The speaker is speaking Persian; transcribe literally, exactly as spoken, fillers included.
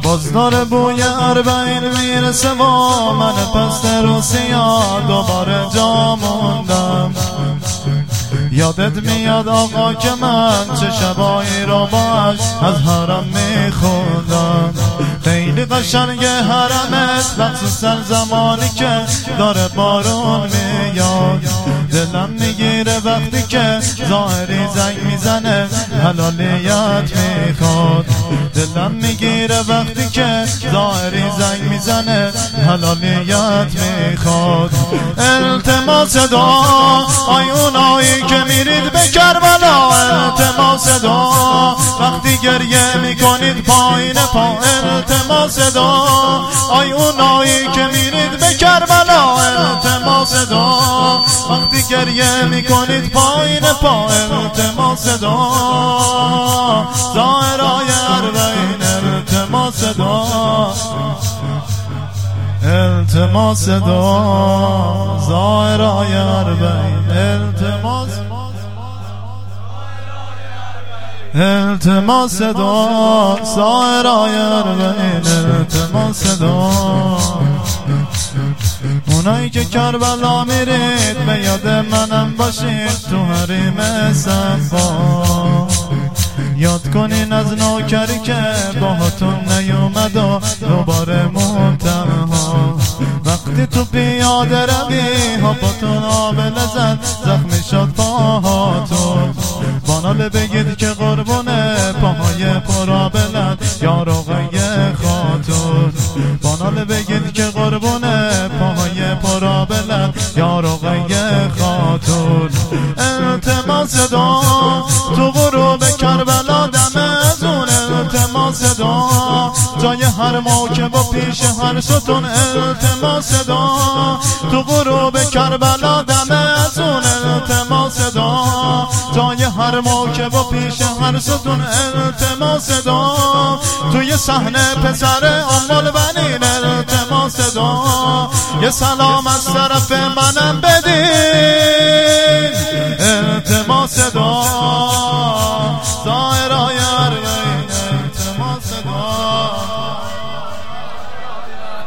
باز داره بوی اربعین میرسه و من پس رو سیاه دوباره جا موندم. یادت میاد آقا که من چه شبایی رو باش از حرم میخوندم. خیلی قشنگ حرمت مخصوصا زمانی که داره بارون میاد. دلم میگیره وقتی که ظاهری زنگ میزنه حلالیت میخواد. دلم میگیره وقتی که ظاهری زنگ میزنه حلالیت میخواد. التماس دعا آی اونایی که میرید به کربلا، التماس دعا وقتی گریه میکنید پایین پا، التماس دعا آی اونایی که میرید به کربلا، التماس دعا وقتی گریه میکنید پایین پا، التماس دعا ظاهرای اربعین، التماس دعا التماس دعا ظاهرای اربعین، التماس التماس دعا ظاهرای اربعین، التماس دعا. اونایی که کربلا میرید به یاد منم باشید تو حریم صفا. یاد کنین از نوکری که باهاتون نیومد و دوباره منتها. وقتی تو پیاده روی هاپاتون آبله زد زخمی شد پاهاتون. باناله بگید که قربونه پاهای پرابلت یا رقیه خاتون. باناله بگید که قربونه پاهای پرابلت یا رقیه خاتون. التماس دعا تو غروب کربلا دم از اون، التماس دعا جای هر موکب و پیش هر ستون، التماس دعا تو غروب کربلا دم از اون، التماس دعا جای هر موکب و پیش هر ستون، التماس دعا توی صحنه پسر ام البنین، التماس دعا یه سلام از طرف منم بدین،